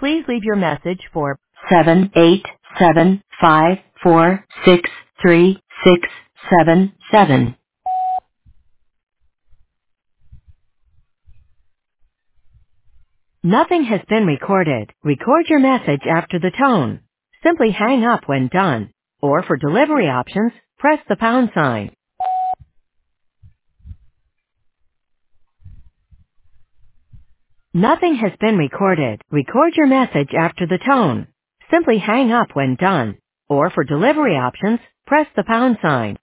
Please leave your message for 78754636677. Nothing has been recorded. Record your message after the tone. Simply hang up when done. Or for delivery options, press the pound sign. Nothing has been recorded. Record your message after the tone. Simply hang up when done. Or for delivery options, press the pound sign.